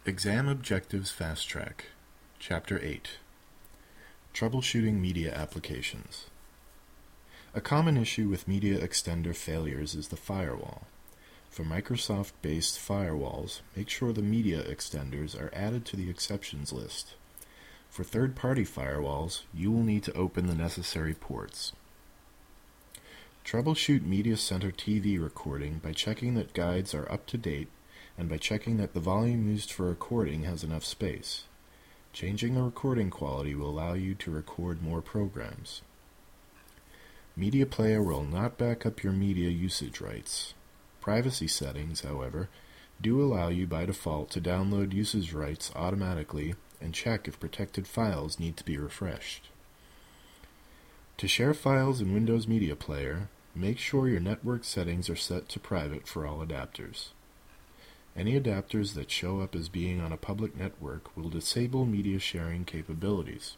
Exam Objectives Fast Track, Chapter 8, Troubleshooting Media Applications. A common issue with media extender failures is the firewall. For Microsoft-based firewalls, make sure the media extenders are added to the exceptions list. For third-party firewalls, you will need to open the necessary ports. Troubleshoot Media Center TV recording by checking that guides are up to date and by checking that the volume used for recording has enough space. Changing the recording quality will allow you to record more programs. Media Player will not back up your media usage rights. Privacy settings, however, do allow you by default to download usage rights automatically and check if protected files need to be refreshed. To share files in Windows Media Player, make sure your network settings are set to private for all adapters. Any adapters that show up as being on a public network will disable media sharing capabilities.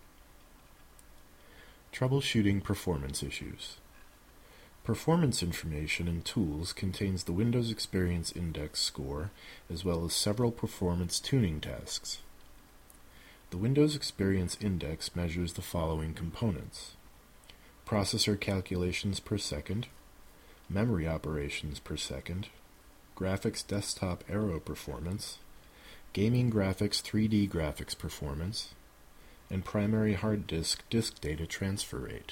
Troubleshooting performance issues. Performance information in Tools contains the Windows Experience Index score as well as several performance tuning tasks. The Windows Experience Index measures the following components: processor calculations per second, memory operations per second, graphics desktop aero performance, gaming graphics 3D graphics performance, and primary hard disk data transfer rate.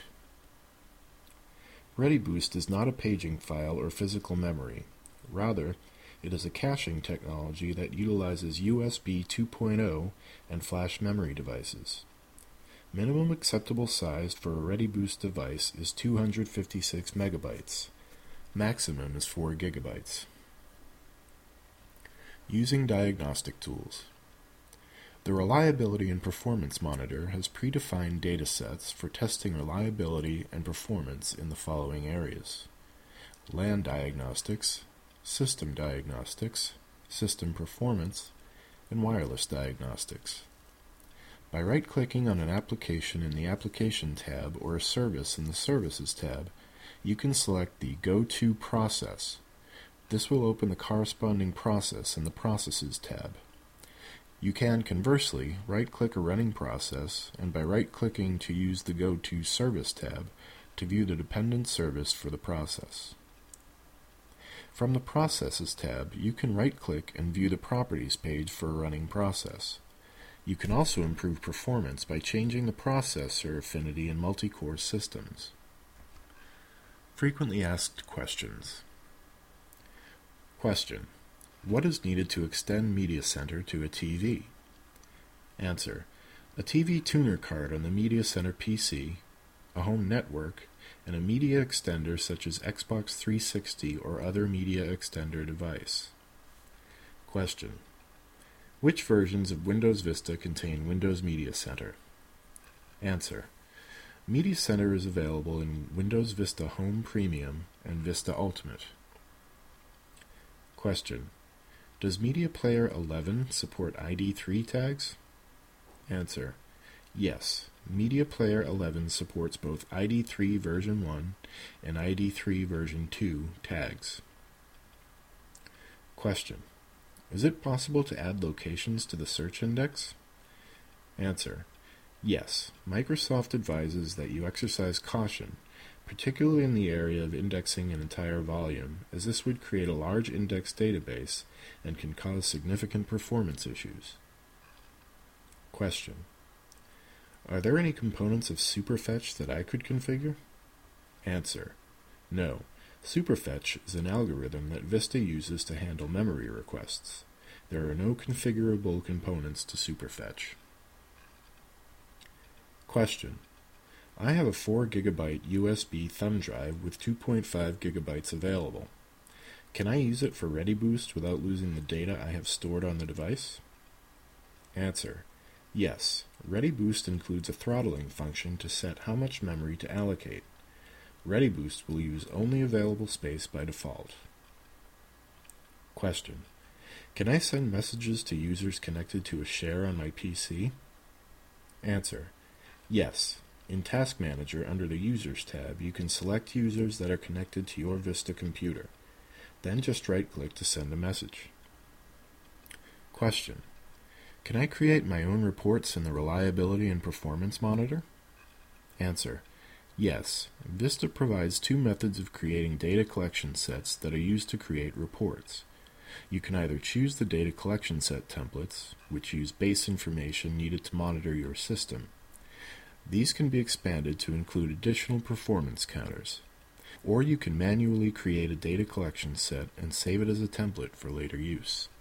ReadyBoost is not a paging file or physical memory. Rather, it is a caching technology that utilizes USB 2.0 and flash memory devices. Minimum acceptable size for a ReadyBoost device is 256 megabytes. Maximum is 4 gigabytes. Using diagnostic tools. The Reliability and Performance Monitor has predefined datasets for testing reliability and performance in the following areas: LAN diagnostics, system diagnostics, system performance, and wireless diagnostics. By right-clicking on an application in the Application tab or a service in the Services tab, you can select the Go To process. This will open the corresponding process in the Processes tab. You can, conversely, right-click a running process, and by right-clicking to use the Go To Service tab to view the dependent service for the process. From the Processes tab, you can right-click and view the Properties page for a running process. You can also improve performance by changing the processor affinity in multi-core systems. Frequently asked questions. Question: what is needed to extend Media Center to a TV? Answer: a TV tuner card on the Media Center PC, a home network, and a media extender such as Xbox 360 or other media extender device. Question: which versions of Windows Vista contain Windows Media Center? Answer: Media Center is available in Windows Vista Home Premium and Vista Ultimate. Question: does Media Player 11 support ID3 tags? Answer: yes. Media Player 11 supports both ID3 version 1 and ID3 version 2 tags. Question: is it possible to add locations to the search index? Answer: yes. Microsoft advises that you exercise caution, particularly in the area of indexing an entire volume, as this would create a large index database and can cause significant performance issues. Question: are there any components of Superfetch that I could configure? Answer: no. Superfetch is an algorithm that Vista uses to handle memory requests. There are no configurable components to Superfetch. Question: I have a 4 GB USB thumb drive with 2.5 GB available. Can I use it for ReadyBoost without losing the data I have stored on the device? Answer: yes. ReadyBoost includes a throttling function to set how much memory to allocate. ReadyBoost will use only available space by default. Question: can I send messages to users connected to a share on my PC? Answer: yes. In Task Manager, under the Users tab, you can select users that are connected to your Vista computer. Then just right-click to send a message. Question: can I create my own reports in the Reliability and Performance Monitor? Answer: yes. Vista provides two methods of creating data collection sets that are used to create reports. You can either choose the data collection set templates, which use base information needed to monitor your system. These can be expanded to include additional performance counters. Or you can manually create a data collection set and save it as a template for later use.